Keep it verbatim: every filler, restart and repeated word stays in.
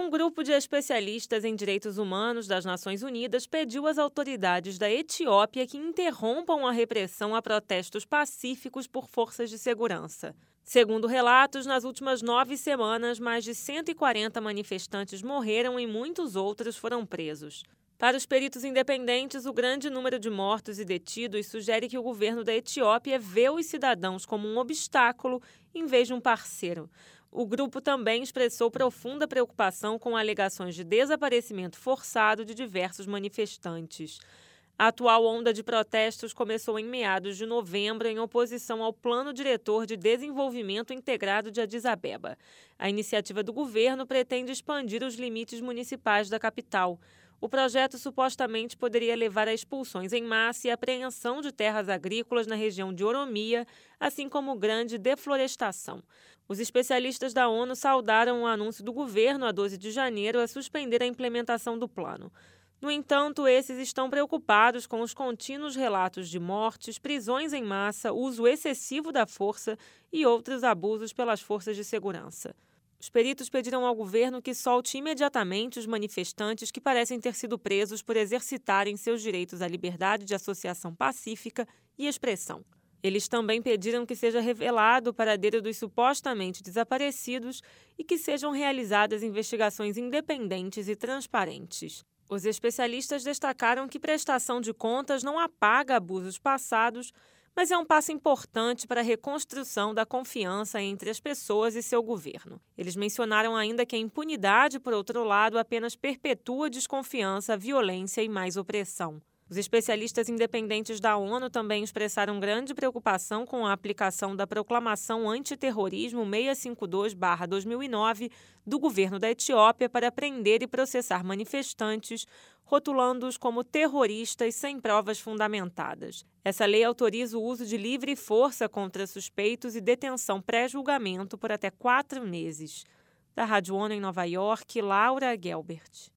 Um grupo de especialistas em direitos humanos das Nações Unidas pediu às autoridades da Etiópia que interrompam a repressão a protestos pacíficos por forças de segurança. Segundo relatos, nas últimas nove semanas, mais de cento e quarenta manifestantes morreram e muitos outros foram presos. Para os peritos independentes, o grande número de mortos e detidos sugere que o governo da Etiópia vê os cidadãos como um obstáculo em vez de um parceiro. O grupo também expressou profunda preocupação com alegações de desaparecimento forçado de diversos manifestantes. A atual onda de protestos começou em meados de novembro em oposição ao Plano Diretor de Desenvolvimento Integrado de Addis Abeba. A iniciativa do governo pretende expandir os limites municipais da capital. O projeto supostamente poderia levar a expulsões em massa e apreensão de terras agrícolas na região de Oromia, assim como grande deflorestação. Os especialistas da ONU saudaram o anúncio do governo, a doze de janeiro, a suspender a implementação do plano. No entanto, esses estão preocupados com os contínuos relatos de mortes, prisões em massa, uso excessivo da força e outros abusos pelas forças de segurança. Os peritos pediram ao governo que solte imediatamente os manifestantes que parecem ter sido presos por exercitarem seus direitos à liberdade de associação pacífica e expressão. Eles também pediram que seja revelado o paradeiro dos supostamente desaparecidos e que sejam realizadas investigações independentes e transparentes. Os especialistas destacaram que prestação de contas não apaga abusos passados, mas é um passo importante para a reconstrução da confiança entre as pessoas e seu governo. Eles mencionaram ainda que a impunidade, por outro lado, apenas perpetua desconfiança, violência e mais opressão. Os especialistas independentes da ONU também expressaram grande preocupação com a aplicação da Proclamação Antiterrorismo seiscentos e cinquenta e dois barra dois mil e nove do governo da Etiópia para prender e processar manifestantes, rotulando-os como terroristas sem provas fundamentadas. Essa lei autoriza o uso de livre força contra suspeitos e detenção pré-julgamento por até quatro meses. Da Rádio ONU em Nova York, Laura Gelbert.